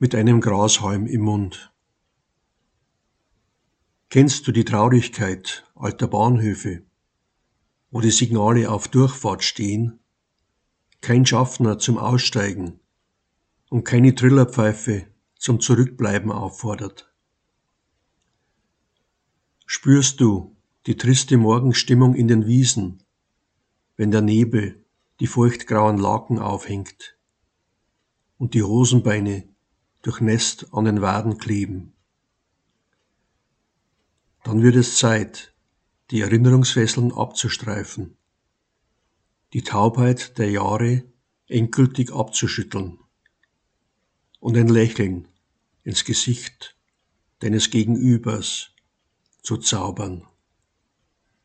mit einem Grashalm im Mund. Kennst du die Traurigkeit alter Bahnhöfe, wo die Signale auf Durchfahrt stehen, kein Schaffner zum Aussteigen und keine Trillerpfeife zum Zurückbleiben auffordert? Spürst du die triste Morgenstimmung in den Wiesen, wenn der Nebel die feuchtgrauen Laken aufhängt und die Hosenbeine durchnässt an den Waden kleben? Dann wird es Zeit, die Erinnerungsfesseln abzustreifen, die Taubheit der Jahre endgültig abzuschütteln und ein Lächeln ins Gesicht deines Gegenübers zu zaubern.